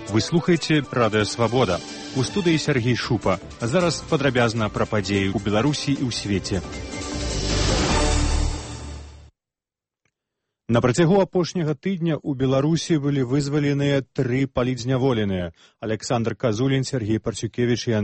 Вы слухаеце Радыё Свабода. У студыі Сергей Шупа. А зараз падрабязна пра падзеі ў Беларусі і ў свеце. На працягу апошняга тыдня ў Беларусі былі вызваленыя 3 палітзняволеныя: Александр Казулін, Сергей Парцюкевіч і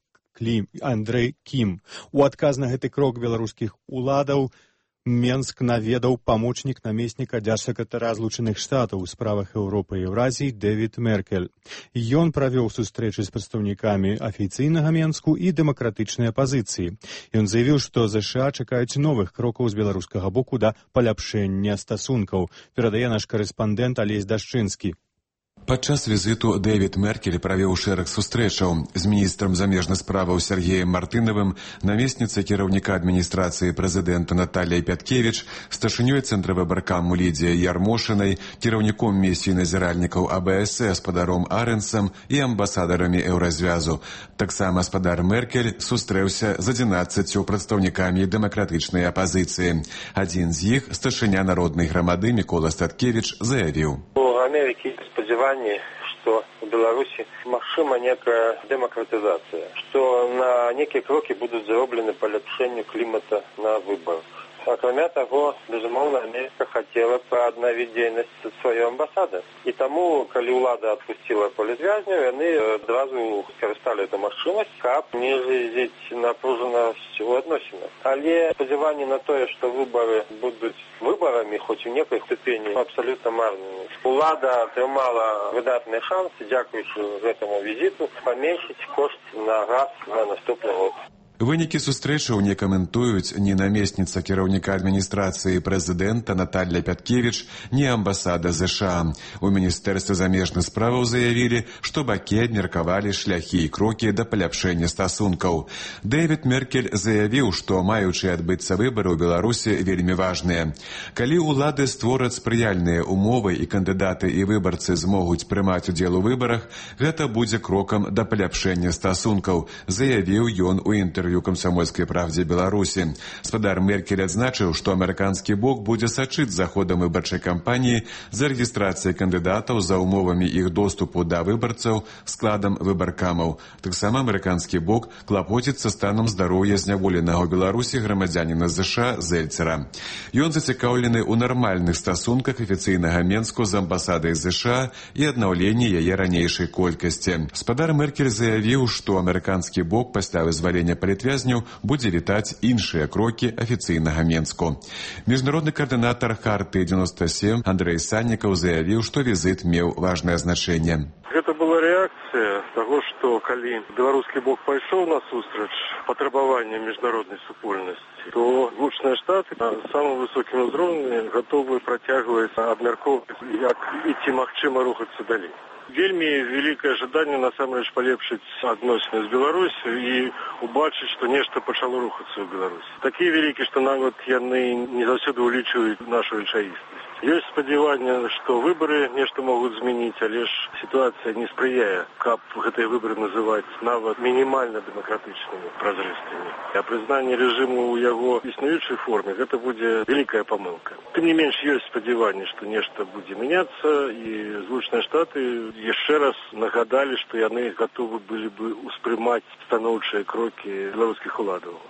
Андрэй Кім. У адказ на гэты крок беларускіх уладаў Менск наведаў памочнік намесніка дзяржсакратара Злучаных Штатаў у справах Еўропы і Еўразіі Дэвід Меркель. Ён правёў сустрэчы з прадстаўнікамі афіцыйнага Менску і дэмакратычнай апазіцыі. Ён заявіў, што ЗША чакаюць новых крокаў з беларускага боку да паляпшэння стасункаў. Перадае наш карэспандэнт Алесь Дашчынскі. Падчас візіту Дэвід Меркель правёў шэраг сустрэчаў з міністрам замежных справаў Сергеем Мартынавым, намесніцай кіраўніка адміністрацыі прэзідэнта Наталіяй Пяткевіч, старшынёй цэнтра выбаркаму Лідзіяй Ярмошынай, кіраўніком місіі назіральнікаў АБС гаспадаром Арэнсам і амбасадарамі Еўразвязу. Таксама гаспадар Меркель сустрэўся з 11 прадстаўнікамі дэмакратычнай апазіцыі. Адзін з іх, старшыня народнай грамады Мікола Статкевіч, заявіў: Америки сподівання, что в Беларуси магчыма некая демократизация, что на некие кроки будут зароблены по улучшению климата на выборах. А кроме того, безумовно, Америка хотела пообновить деятельность своей амбассады. И тому, когда улада отпустила політв'язнів, они одразу скористали эту машинность, как снизить напруженность у відносинах. Але сподівання на то, что выборы будут выборами, хоть в некой ступени, абсолютно марными. Улада отримала выдатный шанс, дякуючи этому визиту, поменьшить кошт на газ на наступный год. Вынікі сустрэчаў не каментуюць ні намесніца кіраўніка адміністрацыі прэзідэнта Наталія Пяткевіч, ні амбасада ЗША. У Міністэрстве замежных справаў заявілі, што бакі абмеркавалі шляхі і крокі да паляпшэння стасункаў. Дэвід Меркель заявіў, што маючыя адбыцца выбары ў Беларусі вельмі важныя. Калі ўлады створаць спрыяльныя умовы і кандыдаты і выбарцы змогуць прымаць удзел у выбарах, гэта будзе крокам да паляпшэння стасункаў, заявіў ён у інтэрв'ю «Комсомольскай правде» Беларусі. Гаспадар Меркель адзначыў, што амерыканскі бок будзе сачыць за ходам выбарчай кампаніі, за рэгістрацыяй кандыдатаў, за умовамі іх доступу да выбарцаў, складам выбаркамаў. Таксама амерыканскі бок клапоціцца станам здароўя зняволенага ў Беларусі грамадзяніна ЗША Зельцера. Ён зацікаўлены ў нармальных стасунках афіцыйнага Менску з амбасадай ЗША і аднаўленні яе ранейшай колькасці. Гаспадар Меркель заявіў, што амерыканскі бок пасля вызвалення політв'язняў будзе вітаць іншыя крокі афіцыйнага Менску. Міжнародны каардынатар Харты 97 Андрэй Саннікаў заявіў, што візіт меў важнае значэнне. Гэта была рэакцыя таго, што калі беларускі бок пайшоў на сустрач патрабаванням міжнароднай супольнасці, то Злучаныя Штаты на самым высокім узроўні гатовы працягваць абмяркоўваць, як і ці магчыма рухацца далей. Вельмі вялікае жаданне насамрэч палепшыць адносіны з Беларусю і убачыць, што нешта пачало рухацца ў Беларусі. Такія вялікія, што нават яны не заўсёды ўлічваюць нашу рэчаіснасць. Ёсць спадзяванне, што выбары нешта могуць змяніць, але ж сітуацыя не спрыяе, каб гэтыя выбары называць нават мінімальна дэмакратычнымі, празрыстымі. А прызнанне рэжыму ў яго існуючай форме гэта будзе вялікая памылка. Тым не менш ёсць спадзяванне, што нешта будзе мяняцца, і Злучаныя Штаты яшчэ раз нагадалі, што яны гатовы былі бы ўспрымаць станоўчыя крокі беларускіх уладаў.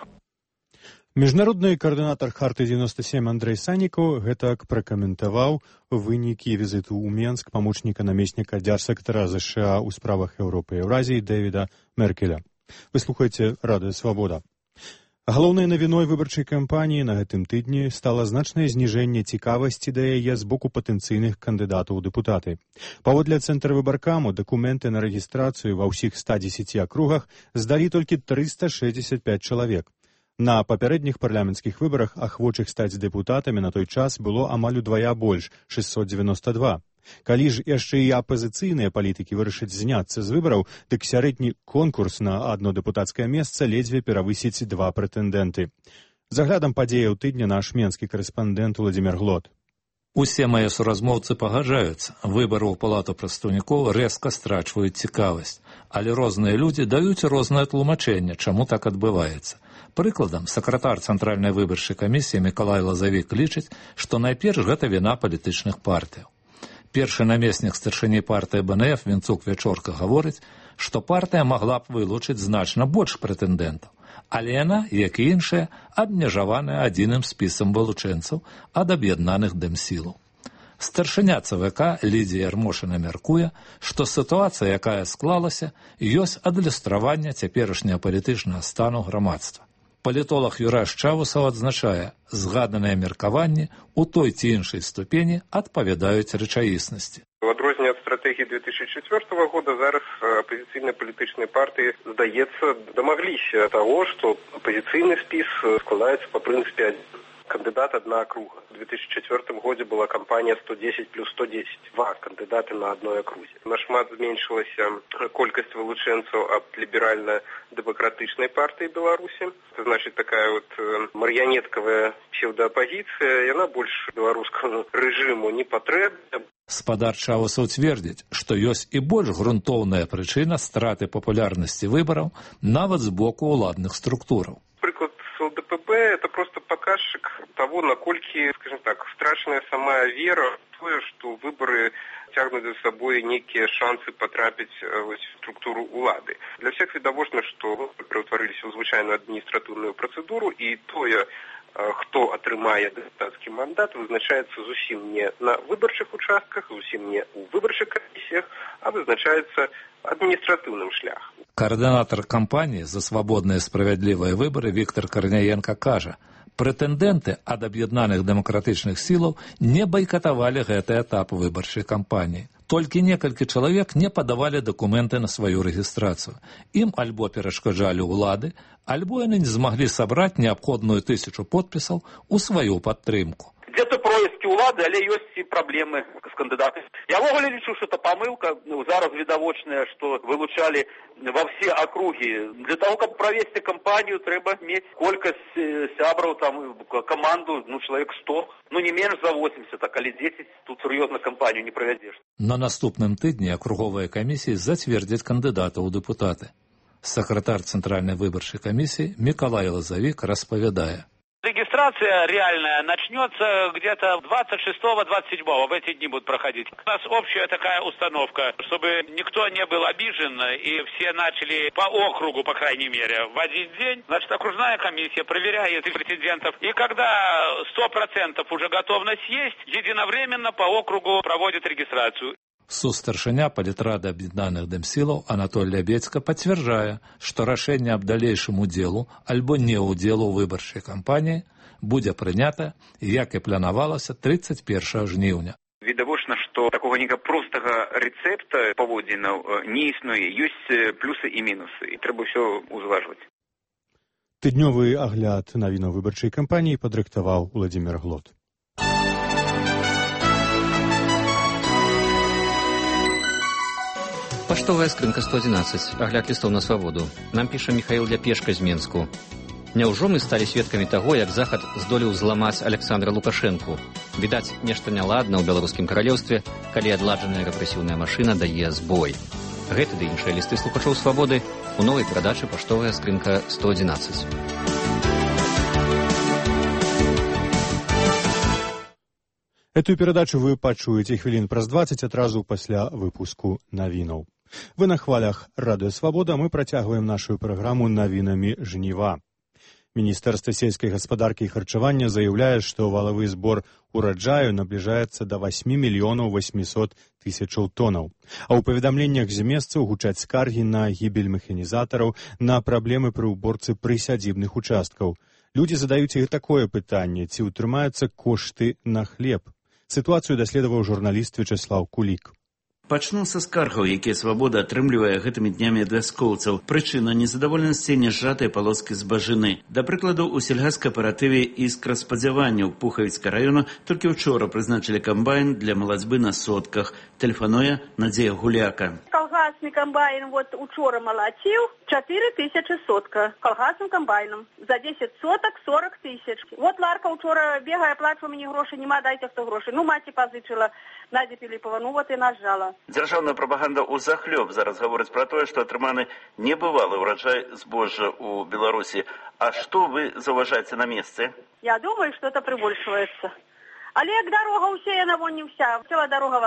Міжнародны каардынатар Харты 97 Андрэй Саннікаў гэтак пракаментаваў вынікі візіту ў Менск памочніка намесніка дзяржсакратара ЗША ў справах Еўропы і Еўразіі Дэвіда Меркеля. Вы слухаеце Радыё Свабода. Галоўнай навіной выбарчай кампаніі на гэтым тыдні стала значнае зніжэнне цікавасці да яе з боку патэнцыйных кандыдатаў у дэпутаты. Паводле цэнтра выбаркаму дакументы на рэгістрацыю ва ўсіх 110 акругах здалі толькі 365 чалавек. На папярэдніх парламенцкіх выбарах ахвочых стаць дэпутатамі на той час было амаль удвая больш – 692. Калі ж яшчэ і апазіцыйныя палітыкі вырашаць зняцца з выбараў, дык сярэдні конкурс на адно дэпутацкае месца ледзьве перавысіць 2 прэтэндэнты. За аглядам падзеяў тыдня наш менскі карэспандэнт Владзімір Глот. Усе мае суразмоўцы пагаджаюцца. Выбары ў палату прадстаўнікоў рэзка страчваюць цікавасць. Але розныя людзі даюць рознае тлумачэнне, чаму так адбываецца. Прыкладам, сакратар Цэнтральнай выбарчай камісіі Мікалай Лазавік лічыць, што найперш гэта віна палітычных партыяў. Першы намеснік старшыні партыі БНФ Вінцук Вячорка гаворыць, што партыя магла б вылучыць значна больш прэтэндэнтаў, але яна, як і іншыя, абмежаваная адзіным спісам вылучэнцаў ад аб'яднаных дэмсілаў. Старшыня ЦВК Лідія Ярмошына мяркуе, што сітуацыя, якая склалася, ёсць адлюстраванне цяперашняга палітычнага стану грамадства. Палітолог Юрай Шчавусаў адзначае, згаданыя меркаванні ў той ці іншай ступені адпавядаюць рэчаіснасці. У адрозненне ад стратэгіі 2004 года зараз апазіцыйныя палітычныя партыі, здаецца, дамагліся таго, што апазіцыйны спіс складаецца па прынцыпе кандыдат одна округа. В 2004 годзе была кампанія 110 плюс 110. Два кандыдаты на одной окрузе. Нашмат зменшилася колькасць вылучэнцаў ад ліберальна-дэмакратычнай партыі Беларусі. Это значит, такая вот марионетковая псевдоопозиция, яна больш беларускаму рэжыму не патрэбна. Спадар Чавусаў цвердзіць, што ёсць і больш грунтоўная прычына страты папулярнасці выбараў нават з боку ўладных структураў. Прыклад ЛДПБ – это просто показчик того, наколькі, скажем так, страшная сама вера в то, что выборы тягнут за собой некие шансы потрапить в структуру улады. Для всех відавочна, что пераўтварыліся ў звычайную адміністратыўную працэдуру, і тое, хто атрымае дэпутацкі мандат, вызначаецца зусім не на выбарчых участках, зусім не ў выбарчых камісіях, а вызначаецца адміністратыўным шляхам. Координатор кампании «За свободные и справедливые выборы» Виктор Корняенко кажа, прэтэндэнты ад аб'яднаных дэмакратычных сілаў не байкатавалі гэты этап выбарчай кампаніі. Толькі некалькі чалавек не падавалі дакументы на сваю рэгістрацыю. Ім альбо перашкаджалі ўлады, альбо яны не змаглі сабраць неабходную 1000 подпісаў у сваю падтрымку. Где-то происки улады, але ёсць і праблемы з кандыдатамі. Я ввогуле лічу, що это памылка. Зараз відавочная, што вылучалі во все округи. Для того, каб правесці кампанію, трэба мець колькасць сябраў, там, каманду, чалавек 100. Не менш за 80, так, але 10 тут сур'ёзна кампанію не правядзеш. На наступным тыдні акруговыя камісіі зацвердзяць кандыдата ў дэпутаты. Сакратар Цэнтральнай выбарчай камісіі Мікалай Лазавік распавядае. Регистрация реальная начнется где-то 26-27, в эти дни будут проходить. У нас общая такая установка, чтобы никто не был обижен, и все начали по округу, по крайней мере, в один день. Значит, окружная комиссия проверяет претендентов, и когда 100% уже готовность есть, единовременно по округу проводит регистрацию. Сустаршыня палітрады аб'яднаных дэмсілаў Анатоль Лябецька пацвярджае, што рашэнне аб далейшым удзелу альбо не ўдзелу ў выбарчай кампаніі будзе прынята, як і планавалася 31 жніўня. Відавочна, што такога некага простага рэцэпта паводзінаў не існуе. Ёсць плюсы і мінусы, і трэба ўсё ўзважваць. Тыднёвы агляд навінаў выбарчай кампаніі падрыхтаваў Уладзімір Глот. Паштовая скрынка 111. Агляд лістоў на свабоду. Нам піша Міхаіл Ляпешка з Менску. Няўжо мы сталі сведкамі таго, як Захад здолеў зламаць Александра Лукашэнку? Відаць, нешта няладна ў беларускім каралеўстве, калі адладжаная рэпрэсіўная машына дае збой. Гэты ды іншыя лісты слухачоў свабоды у новай перадачы «Паштовая скрынка 111». Эту перадачу вы пачуеце хвілін праз 20 адразу пасля выпуску навінаў. Вы на хвалях Радыё Свабода, мы працягваем нашу праграму навінамі жніва. Міністэрства сельскай гаспадаркі і харчавання заяўляе, што валавы збор ураджаю набліжаецца да 8 мільёнаў 800 тысячаў тонаў. А ў паведамленнях з месцаў гучаць скаргі на гібель механізатараў, на праблемы пры ўборцы прысядзібных участкаў. Людзі задаюць і такое пытанне, ці ўтрымаюцца кошты на хлеб. Сітуацыю даследаваў журналіст Вячеслав Кулік. Пачну са скаргаў, якія свабода атрымлівае гэтымі днямі ад вяскоўцаў. Прычына незадаволенасці нясжатай палоскі збажыны. Да прыкладу, у сельгаскааператыве «Іскраспадзявання» ў Пухавіцка району толькі учора прызначылі камбайн для малацьбы на сотках. Тэлефануе Надзея Гуляка. Колгасный комбайн вот учора молотил 4000 сотка колгасным комбайном. За 10 соток 40 тысяч. Вот Ларка учора бегая, плачу, мне гроши нема, дайте 100 грошей. Маці позычила, Надя Пилипова, вот и нажала. Дзяржаўная прапаганда ўзахлёб зараз гаворыць пра тое, што атрыманы небывалы ўраджай збожжа ў Беларусі. А што вы заўважаеце на месцы? Я думаю, что это прибольшивается. Але як дорога усеяна, вон не вся, ціла дорога ворон.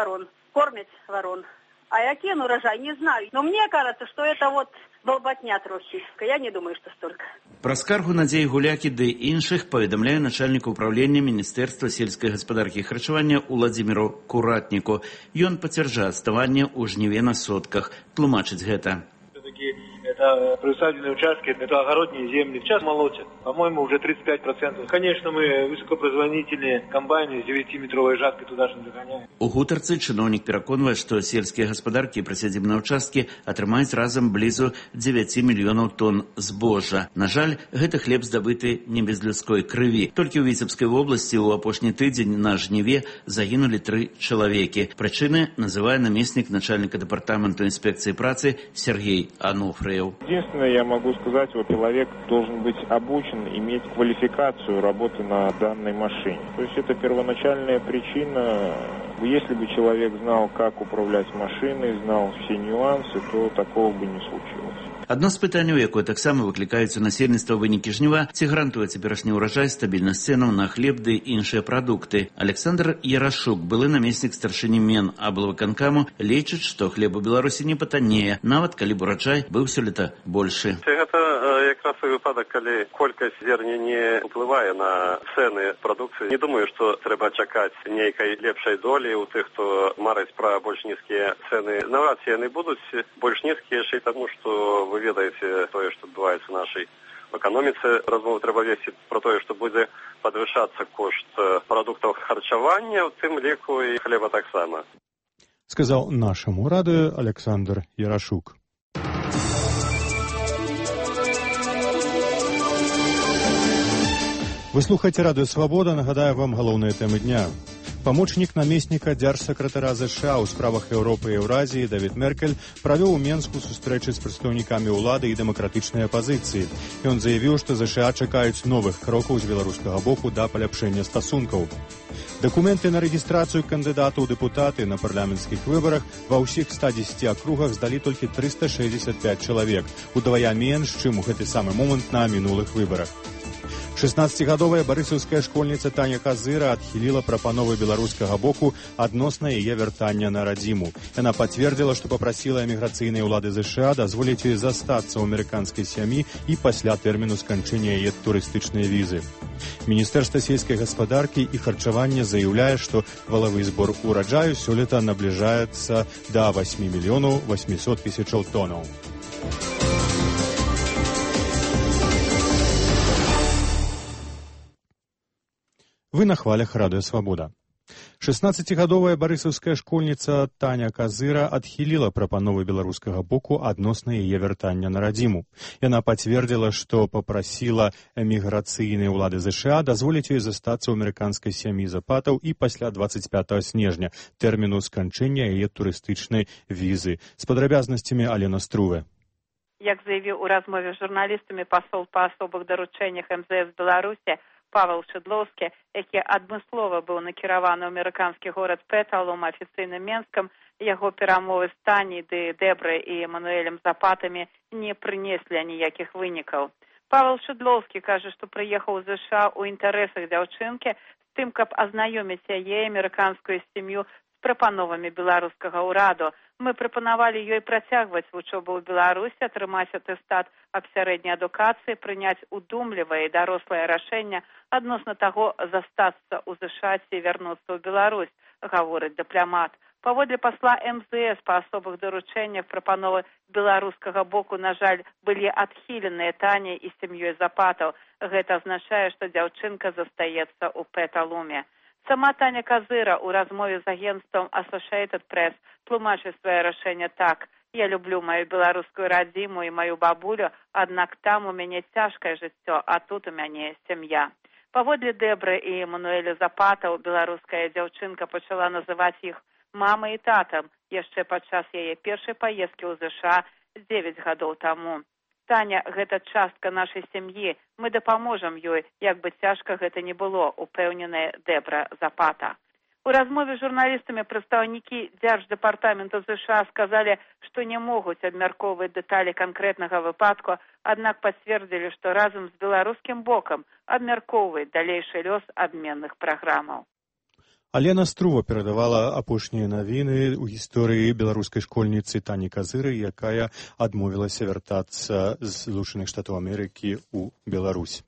кормят ворон. А який он урожай, не знаю. Но мне кажется, что это вот долботня трохи. Я не думаю, что столько. Пра скаргу Надзеі Гулякі ды іншых паведамляе начальнік управлення Міністэрства сельскай гаспадаркі і харчавання Уладзіміру Куратніку. Ён пацвярджае адставанне ў жніве на сотках. Тлумачыць гэта. Это приусадебные участки, это огородные земли. Сейчас молотят, по-моему, уже 35%. Конечно, мы высокопроизводительные комбайны с 9-метровой жаткой туда же не загоняем. У гутарцы чыноўнік пераконвае, што сельскія гаспадаркі і прысядзібныя ўчасткі атрымаюць разам блізу 9 мільёнаў тонн збожжа. На жаль, гэта хлеб здабыты не без людской крыві. Толькі ў Віцебскай вобласці ў апошні тыдзень на жніве загінулі 3 чалавекі. Прычыны называе намеснік начальника департаменту инспекции працы Сергей Ануфриев. Единственное, я могу сказать, вот человек должен быть обучен, иметь квалификацию работы на данной машине. То есть это первоначальная причина. Если бы человек знал, как управлять машиной, знал все нюансы, то такого бы не случилось. Адно з пытанняў, якое таксама выклікаюць у насельніцтва вынікі жніва, ці гарантуе цяперашні ўраджай стабільнасць цэнаў на хлеб ды іншыя прадукты. Александр Ярашук, былы намеснік старшыні Менаблвыканкаму, лічыць, што хлеб у Беларусі не патаннее, нават калі б ураджай быў сёлета большы. Гэта якраз і выпадак, калі колькасць зерня не ўплывае на цэны прадукцыі. Не думаю, што трэба чакаць нейкай лепшай долі у тых, хто марыць пра больш нізкія цэны. Навряд ці яны будуць больш нізкія яшчэ і таму, што вы ведаеце тое, што адбываецца ў нашай эканоміцы. Размову трэба весці пра тое, што будзе падвышацца кошт прадуктаў харчавання, у тым ліку і хлеба таксама. Сказаў нашаму радыё Александр Ярашук. Вы слухаеце радыё «Свабода», нагадаю вам галоўныя тэмы дня. Памочнік намесніка дзяржсакратара ЗША ў справах Еўропы і Еўразіі Давід Меркель правёў у Менску сустрэчы з прадстаўнікамі ўлады і дэмакратычнай апазіцыі. Ён заявіў, што ЗША чакаюць новых крокаў з беларускага боку да паляпшэння стасункаў. Дакументы на рэгістрацыю кандыдатаў у дэпутаты на парламенцкіх выбарах ва ўсіх 110 акругах здалі толькі 365 чалавек, удвая менш, чым у гэты самы момант на мінулых выбарах. 16-гадовая барысаўская школьніца Таня Казыра адхіліла прапановы беларускага боку адносна яе вяртання на радзіму. Яна пацвердзіла, што папрасіла эміграцыйнай улады ЗША дазволіць ёй застацца ў амерыканскай сям'і і пасля тэрміну сканчэння яе турыстычнай візы. Міністэрства сельскай гаспадаркі і харчавання заяўляе, што валавы збор ураджаю сёлета набліжаецца да 8 мільёнаў 800 тысячаў тонаў. Вы на хвалях радыё «Свабода». 16-гадовая барысаўская школьніца Таня Казыра адхіліла прапановы беларускага боку адносна яе вяртання на радзіму. Яна пацвердзіла, што папрасіла эміграцыйнай улады ЗША дазволіць ёй застацца ў амерыканскай сям'і запатаў і пасля 25 снежня, тэрміну сканчэння яе турыстычнай візы. З падрабязнасцямі Алена Струве. Як заявіў у размове з журналістамі пасол па асобых даручэннях МЗС Беларусі Павел Шыдлоўскі, які адмыслова быў накіраваны ў амерыканскі горад Пэталум афіцыйным Менскам, яго перамовы з Таняй ды Дэбрай і Эмануэлем Запатамі не прынеслі ніякіх вынікаў. Павел Шыдлоўскі кажа, што прыехаў з ЗША ў інтарэсах дзяўчынкі з тым, каб азнаёміць яе амерыканскую сям'ю з прапановамі беларускага ўраду. Мы прапанавалі ёй працягваць вучобу ў Беларусі, атрымаць атэстат аб сярэдняй адукацыі, прыняць удумлівае і дарослае рашэнне адносна таго, застацца ў ЗША ці вярнуцца ў Беларусь, гаворыць дыпламат. Паводле пасла МЗС па асобых даручэннях прапановы беларускага боку, на жаль, былі адхіленыя Таняй і сям'ёй Запатаў. Гэта азначае, што дзяўчынка застаецца ў Пэталуме. Сама Таня Казыра ў размове з агенцтвам Associated Press тлумачыць свае рашэнне так: «Я люблю маю беларускую радзіму і маю бабулю, аднак там у мяне цяжкае жыццё, а тут у мяне сям'я». Паводле Дэбры і Эмануэля Запатаў, беларуская дзяўчынка пачала называць іх мамай і татам яшчэ падчас яе першай паездкі ў ЗША 9 гадоў таму. Таня, гэта частка нашай сям'і, мы дапаможам ёй, як бы цяжка гэта не было, упэўненая Дэбра Запата. У размове з журналістамі прадстаўнікі Дзярждэпартаменту ЗША сказалі, што не могуць абмяркоўваць дэталі канкрэтнага выпадку, аднак пацвердзілі, што разам з беларускім бокам абмяркоўваюць далейшы лёс абменных праграмаў. Алена Струва перадавала апошнія навіны ў гісторыі беларускай школьніцы Тані Казыры, якая адмовілася вяртацца з Злучаных Штатаў Амерыкі ў Беларусь.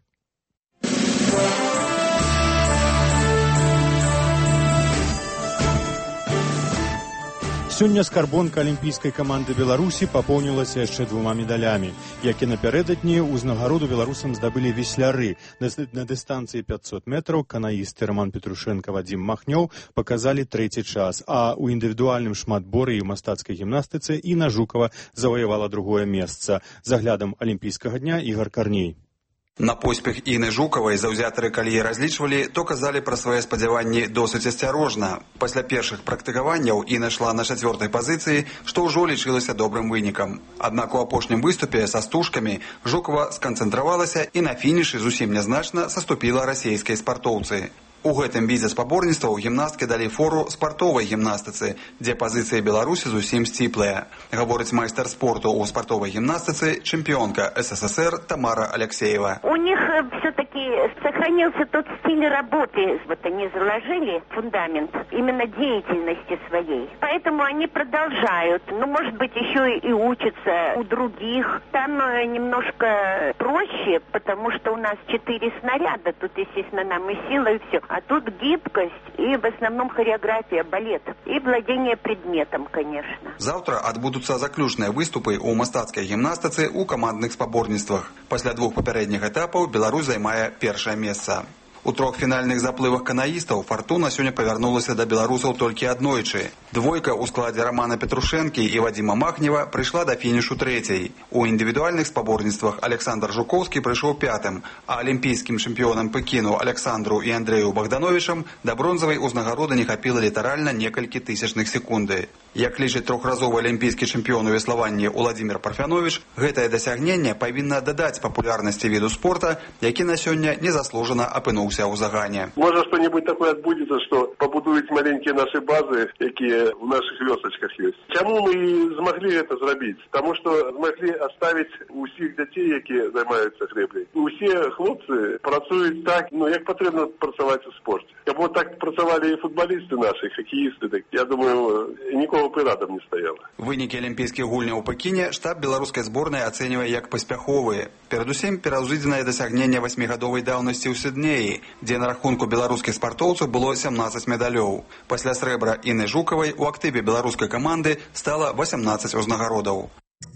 Сёння скарбонка алімпійскай каманды Беларусі папоўнілася яшчэ 2 медалямі. Як і напярэдадні, узнагароду беларусам здабылі весляры. На дыстанцыі 500 метраў канаісты Роман Петрушенко, Вадзім Махнёў паказалі 3-й час, а ў індывідуальным шматборы і ў мастацкай гімнастыцы Інна Жукава заваявала 2-е месца. За аглядам алімпійскага дня Ігор Карней. На поспех Інны Жукавай заўзятары калі разлічвалі, то казалі пра свае спадзяванні досыць асцярожна. Пасля першых практыкаванняў Інна ішла на 4-й пазіцыі, што ўжо лічылася добрым вынікам. Аднак у апошнім выступе са стужкамі Жукава сканцэнтравалася і на фінішы зусім нязначна саступіла расейскай спартоўцы. У гэтым відзе спаборніцтваў гімнасткі далі фору спартовай гімнастыцы, дзе пазіцыі Беларусі зусім сціплыя. Гаворыць майстар спорту ў спартовай гімнастыцы, чэмпіёнка СССР Тамара Алексеева. У них все-таки сохранился тот стиль работы. Вот они заложили фундамент именно деятельности своей. Поэтому они продолжают. Ну, может быть, еще и учатся у других. Там немножко проще, потому что у нас 4 снаряда. Тут, естественно, нам и сила, и все. А тут гибкость и в основном хореография, балет. И владение предметом, конечно. Завтра адбудуцца заключныя выступы ў мастацкай гімнастыцы ў камандных спаборніцтвах. Пасля 2 папярэдніх этапаў Беларусь займае 1-е месца. У 3 фінальных заплывах канаістаў фартуна сёння павярнулася да беларусаў толькі аднойчы. Двойка ў складзе Романа Петрушэнкі і Вадзіма Махнева прыйшла да фінішу 3-й. У індывідуальных спаборніцтвах Александр Жуковскі прыйшоў 5-м, а алімпійскім чэмпіёнам Пекіну Александру і Андрэю Богдановичам да бронзавай узнагароды не хапіла літаральна некалькі тысячных секунды. Як лічыць 3-разовы алімпійскі чэмпіён у веславанні Уладзімір Парфянович, гэтае дасягненне павінна дадаць папулярнасці віду спорта, які на сёння незаслужана апынуўся ў загане. Может, что-нибудь такое отбудется, что побудуют маленькие наши базы, какие в наших вёсочках есть. Чему мы смогли это сделать? Потому что смогли оставить у всех детей, которые занимаются греблей. Все хлопцы працуют так, як потрібно працювати у спорті. Як вот так працювали и футболисты наши, хоккеисты, так, я думаю, нікого бы рядом не стояло. Вынікі алімпійскіх гульняў у Пекіне штаб беларускай зборнай ацэньвае як паспяховыя. Перадусім, пераўзыдзенае дасягненне 8-гадовай даўнасці ў Сіднеі, дзе на рахунку беларускіх спартоўцаў было 17 медалёў. Пасля срэбра Інны Жукавай у актыве беларускай каманды стала 18 узнагародаў.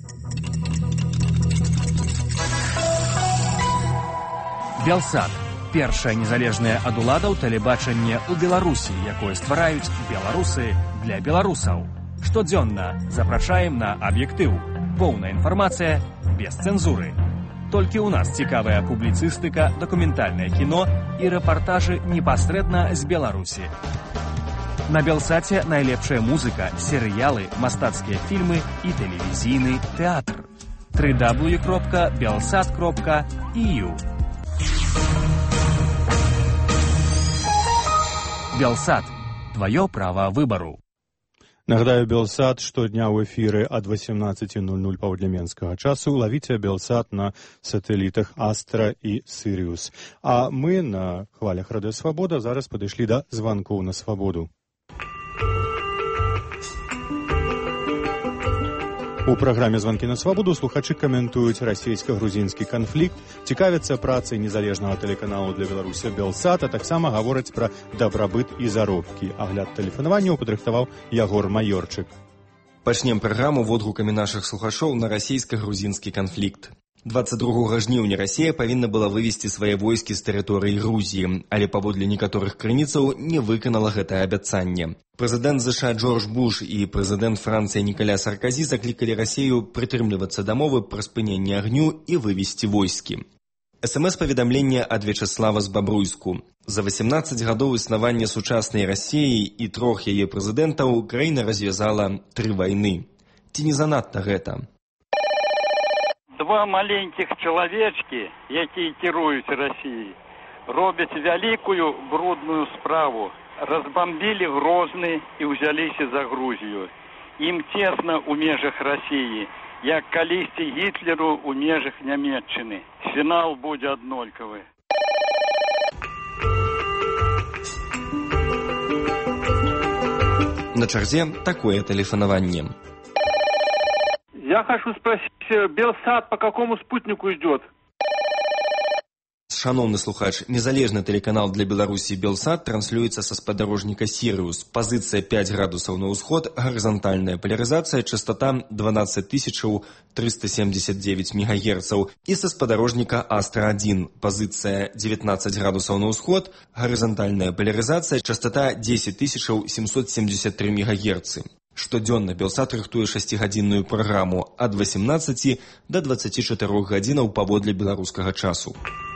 Белсат. Першае незалежнае ад уладаў тэлебачанне ў Беларусі, якое ствараюць беларусы для беларусаў. Штодзённа запрашаем на аб'ектыў. Поўная інфармацыя без цэнзуры. Толькі ў нас цікавая публіцыстыка, дакументальнае кіно і рэпартажы непасрэдна з Беларусі. На Белсаце найлепшая музыка, серыялы, мастацкія фільмы і тэлевізійны тэатр. www.belsat.eu Белсат. Твое право выбору. Нагадаю, Белсат штодня ў эфіры ад 18:00 паўдня менскага часу. Лавіце Белсат на сатэлітах Астра і Сірыус. А мы на хвалях Радыё Свабода зараз падышлі да званкоў на свабоду. У праграме «Званкі на свабоду» слухачы каментуюць расійска-грузінскі канфлікт, цікавяцца працай незалежнага тэлеканалу для Беларусі «Белсат», а таксама гавораць пра дабрабыт і заробкі. Агляд тэлефанаванняў падрыхтаваў Ягор Маёрчык. Пачнем праграму водгукамі нашых слухачоў на расійска-грузінскі канфлікт. 22 жніўня Расія павінна была вывесці свае войскі з тэрыторыі Грузіі, але паводле некаторых крыніцаў не выканала гэтае абяцанне. Прэзідэнт ЗША Джордж Буш і прэзідэнт Францыі Нікаля Сарказі заклікалі Расію прытрымлівацца да мовы пра спыненне агню і вывесці войскі. СМС-паведамленне ад Вячеслава з Бабруйску. За 18 гадоў існавання сучаснай Расіі і 3 яе прэзідэнтаў краіна развязала 3 вайны. Ці не занадта гэта? 2 маленькіх чалавечкі, якія кіруюць Расіяй, робяць вялікую брудную справу. Разбомбілі Грозны і ўзяліся за Грузію. Ім цесна ў межах Расіі, як калісьці Гітлеру ў межах Нямецчыны. Фінал будзе аднолькавы. На чарзе такое тэлефанаванне. Я хочу спросить, Белсат по какому спутнику идет? Шановны слухач, незалежны тэлеканал для Беларусі Белсат транслюецца са спадарожніка Сірыус. Пазіцыя 5 градусаў на ўсход, гарызантальная палярызацыя, частота 12379 МГц і са спадарожніка Астра-1. Пазіцыя 19 градусаў на ўсход, гарызантальная палярызацыя, частота 10773 МГц. Штодзённа Белсат рыхтуе 6-гадзінную праграму ад 18 до 24 гадзінаў паводле беларускага часу.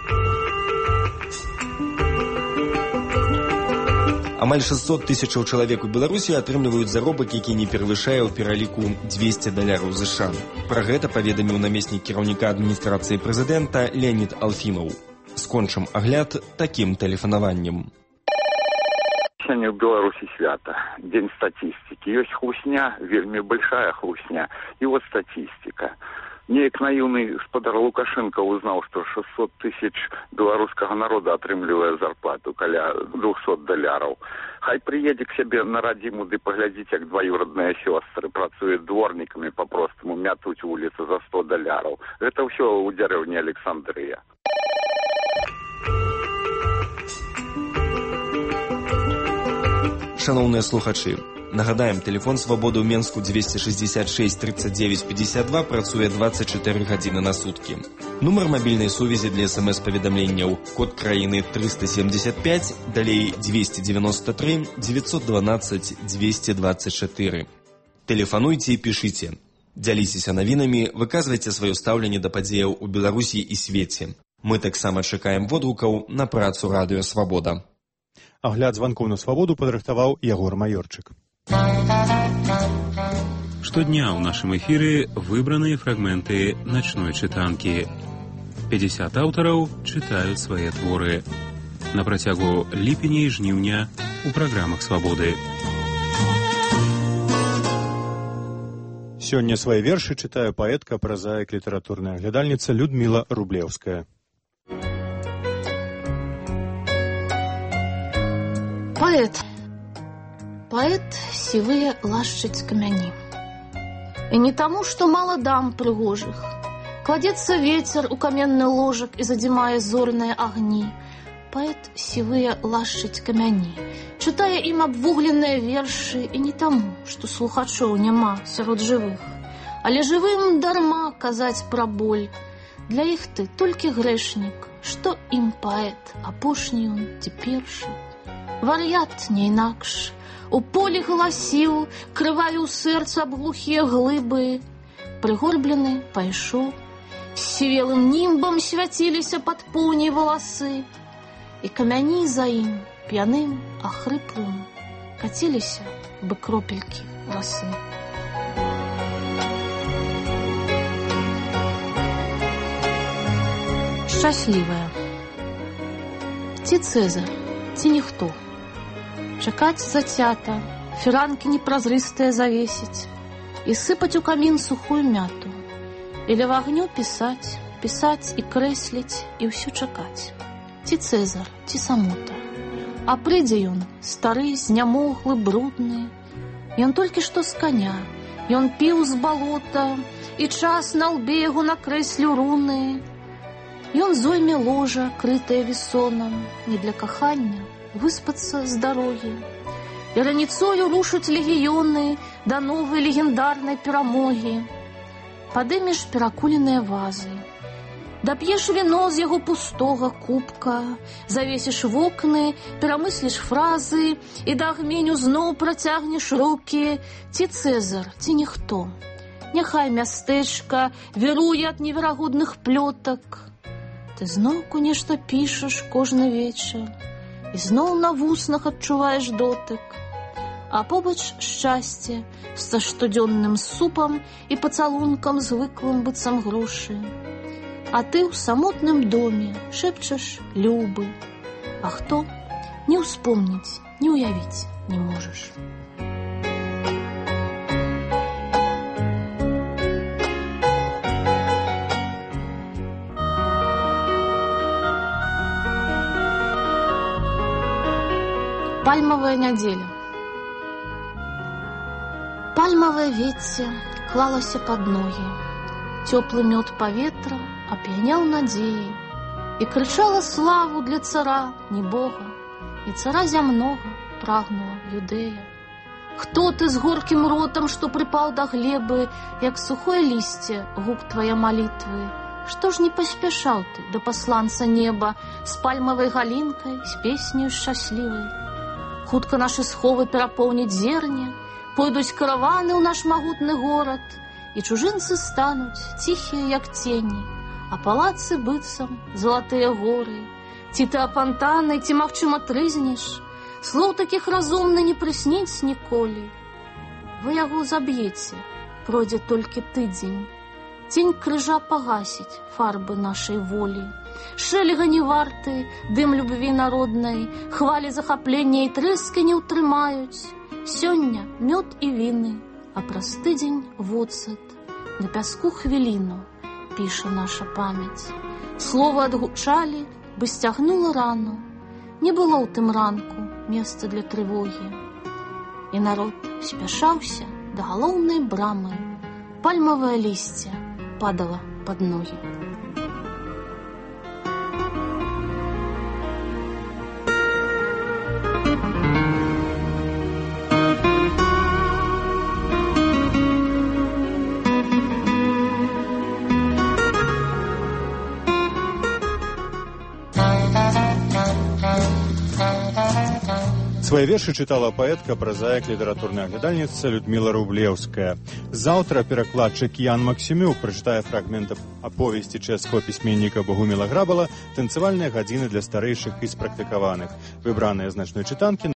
Амаль 600 тысячаў чалавек у Беларусі атрымліваюць заробак, які не перавышае ў пераліку $200 США. Пра гэта паведаміў намеснік кіраўніка адміністрацыі прэзідэнта Леонід Алфімаў. Скончым агляд такім тэлефанаваннем. Сёння ў Беларусі свята, дзень статістыкі. Ёсць хлусня, вельмі большая хлусня. І вот статістыка. Неяк наіўны гаспадар Лукашенко узнаў, што 600 тысяч беларускага народа атрымлівае зарплату каля $200. Хай прыедзе к сябе на радзіму ды паглядзіць, як дваюродныя сёстры працуюць дворнікамі, папростаму мятуць вуліцы за $100. Гэта ўсё ў дзярэўні Александрыя. Шановныя слухачы, нагадаем, тэлефон свабоды ў Менску 266 39 52 працуе 24 гадзіны на суткі. Нумар мабільнай сувязі для смс-паведамленняў, код краіны 375, далей 293 912 224. Тэлефануйце і пішыце. Дзяліцеся навінамі, выказвайце сваё стаўленне да падзеяў у Беларусі і свеце. Мы таксама чакаем водгукаў на працу радыё «Свабода». Агляд званкоў на свабоду падрыхтаваў Ягор Маёрчык. Штодня ў нашым эфіры выбраныя фрагменты начной чытанкі. 50 аўтараў чытаюць свае творы. На працягу ліпеня і жніўня у праграмах «Свабоды». Сёння свае вершы чытае паэтка, празаік, літаратурная аглядальніца Людміла Рублеўская. Паэт сівыя лашчыць камяні. І не таму, што мала дам прыгожых. Кладецца вецер у каменны ложак і задзімае зорныя агні. Паэт сівыя лашчыць камяні. Чытае ім абвугленыя вершы, і не таму, што слухачоў няма сярод жывых. Але жывым дарма казаць пра боль. Для іх ты толькі грэшнік. Што ім паэт, апошні ён ці першы? Вар'ят не інакш. У полі галасіў, крываю ў сэрца аб глухія глыбы. Прыгорблены пайшоў. Сівелым німбам свяціліся пад поўняй валасы. І камяні за ім, п'яным, ахрыплым, каціліся бы кропелькі расы. Шчаслівая. Ці Цэзар, ці ніхто. Чакаць зацята, фіранкі непразрыстыя завесіць і сыпаць у камін сухую мяту. І ля вагню пісаць, пісаць і крэсліць, і ўсё чакаць. Ці Цэзар, ці самота. А прыйдзе ён, стары, знямоглы, брудны. Ён толькі што з каня, ён піў з балота, і час на лбе яго накрэсліў руны. Ён зойме ложа, крытае весонам, не для кахання, выспацца з дарогі. І раніцою рушаць легіёны да новай легендарнай перамогі. Падымеш перакуленыя вазы, дап'еш віно з яго пустога кубка, завесіш вокны, перамысліш фразы і да агменю зноў працягнеш рукі. Ці Цэзар, ці ніхто. Няхай мястэчка віруе ад неверагодных плётак. Ты зноўку нешта пішаш кожны вечар, і зноў на вуснах адчуваеш дотык. А побач шчасце са штодзённым супам і пацалункам звыклым быццам грушы. А ты ў самотным доме шэпчаш любы. А хто? Не ўспомніць, не ўявіць не можаш. Пальмавая нядзеля. Пальмавае вецце клалася пад ногі. Цёплы мёд паветра ап'яняў надзеі і крычала славу для цара, не Бога, і цара зямнога прагнула Юдэя. Хто ты з горкім ротам, што прыпаў да глебы, як сухое лісце, гук твае малітвы? Што ж не паспяшаў ты да пасланца неба з пальмавай галінкай, з песняю шчаслівай? Хутка нашы сховы перапоўніць зерне, пойдуць караваны ў наш магутны горад, і чужынцы стануць ціхія, як цені, а палацы быццам залатыя горы. Ці ты апантаны, ці, магчыма, трызнеш? Слоў такіх разумна не прысніць ніколі. Вы яго заб'еце, пройдзе толькі тыдзень. Тень крыжа пагасіць фарбы нашай волі. Шэлега не варты, дым любві народнай, хвалі захаплення і трэскі не ўтрымаюць. Сёння мёд і віны, а праз тыдзень воцат. На пяску хвіліну піша наша памяць. Словы адгучалі, бы сцягнула рану. Не было ў тым ранку месца для трывогі. І народ спяшаўся да галоўнай брамы. Пальмавае лісце падала пад ногі. Свае вершы чытала паэтка, празаік, літаратурная аглядальніца Людміла Рублеўская. Заўтра перакладчык Ян Максімюк прачытае фрагмент аповесці чэшскага пісьменніка Богуміла Грабала «Танцевальныя гадзіны для старэйшых і спрактыкаваных», выбраныя значной чытанкі